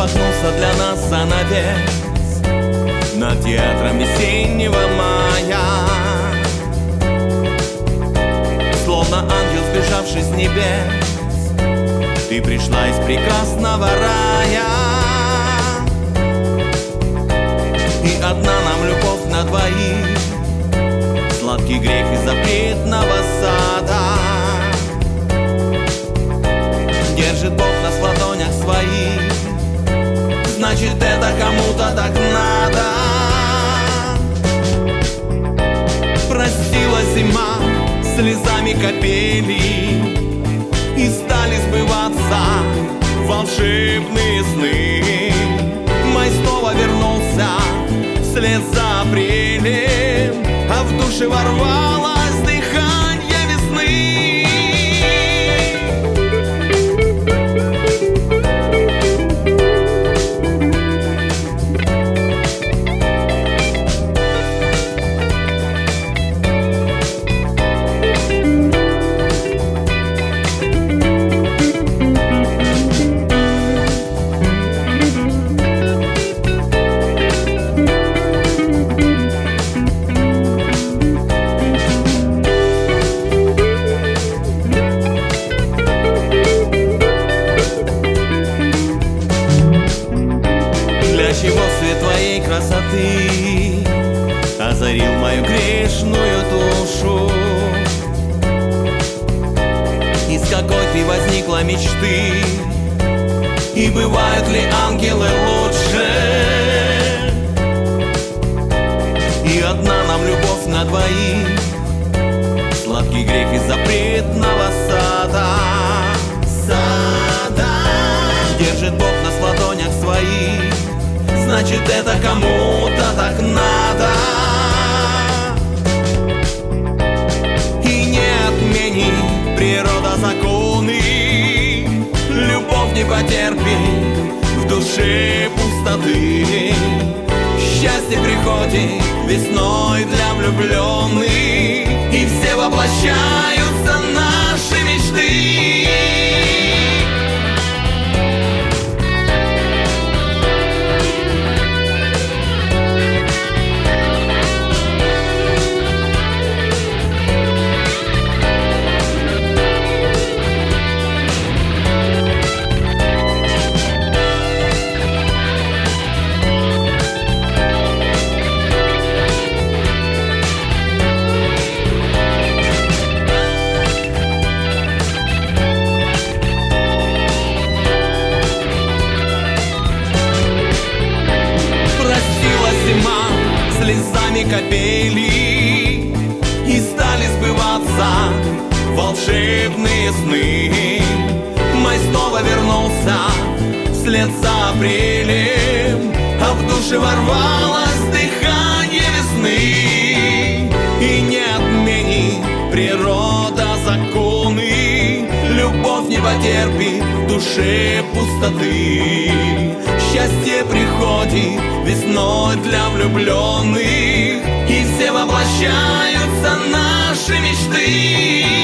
распахнулся для нас занавес над театром весеннего мая. Словно ангел, сбежавший с небес, ты пришла из прекрасного рая. И одна нам любовь на двоих, сладкий грех из запретного сада. Держит Бог нас в ладонях своих, значит, это кому-то так надо. Простила зима слезами капели, и стали сбываться волшебные сны. Май снова вернулся вслед за апрелем, а в душе ворвалось дыхание весны. Чего свет твоей красоты озарил мою грешную душу? Из какой ты возникла мечты? И бывают ли ангелы лучше? И одна нам любовь на двоих, сладкий грех из запретного сада. Держит Бог нас в ладонях своих, значит, это кому-то так надо. И не отменит природа законы, любовь не потерпит в душе пустоты. Счастье приходит весной для влюбленных, и все воплощаются наши мечты. Слезами капели, и стали сбываться волшебные сны. Май снова вернулся вслед за апрелем, а в душе ворвалось дыхание весны. И не отменит природа законы, любовь не потерпит в душе пустоты. Счастье приходит весной для влюбленных, и все воплощаются наши мечты.